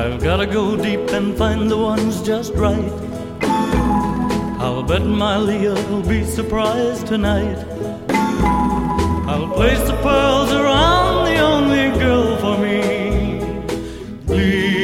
I've gotta go deep and find the ones just right. I'll bet my Leah will be surprised tonight. I'll place the pearls around the only girl for me. Please